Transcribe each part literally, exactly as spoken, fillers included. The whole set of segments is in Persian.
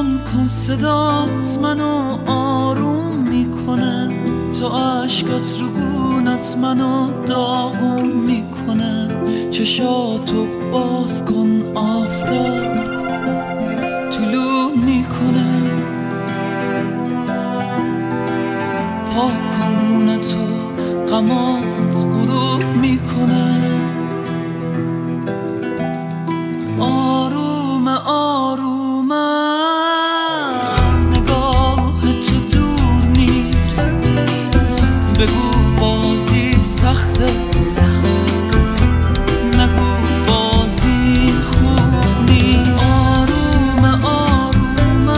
بلند کن صدات منو آروم میکنه، تو عشقات رو گونت منو داغون میکنه. چشاتو باز کن آفتاب طلوع میکنه، پاک کن گونتو غمات غروب میکنه. آروم آروم نگاه تو دور نیست، بگو بازی سخته، نگو بازی خوب نیست. آروم آروم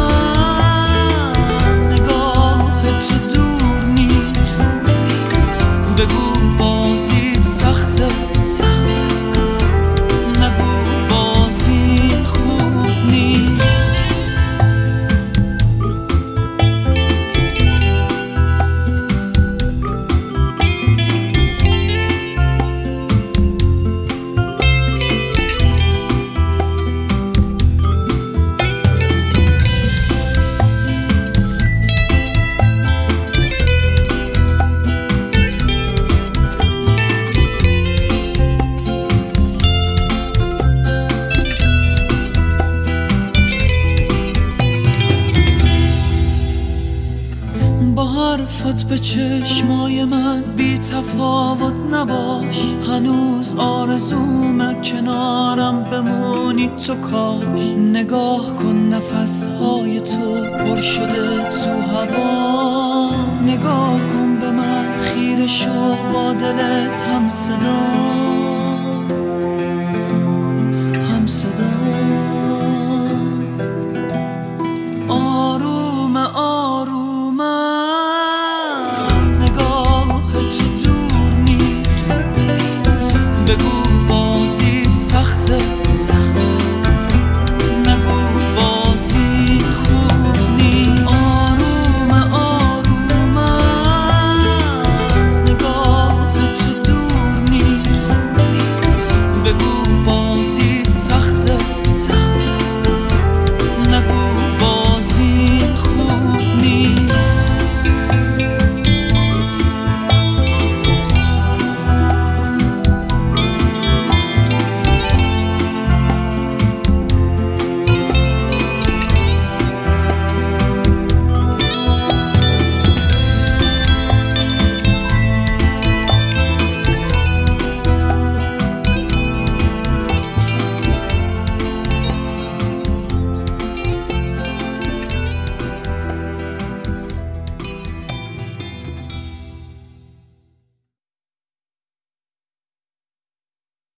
نگاه تو دور نیست، بگو بازی سخته، نگو بازی خوب نیست. با حرفت به چشمای من بی تفاوت نباش، هنوز آرزومه کنارم بمونی تو کاش. نگاه کن نفسهای تو پر شده تو هوا، نگاه کن به من خیره شو با دلت هم صدا.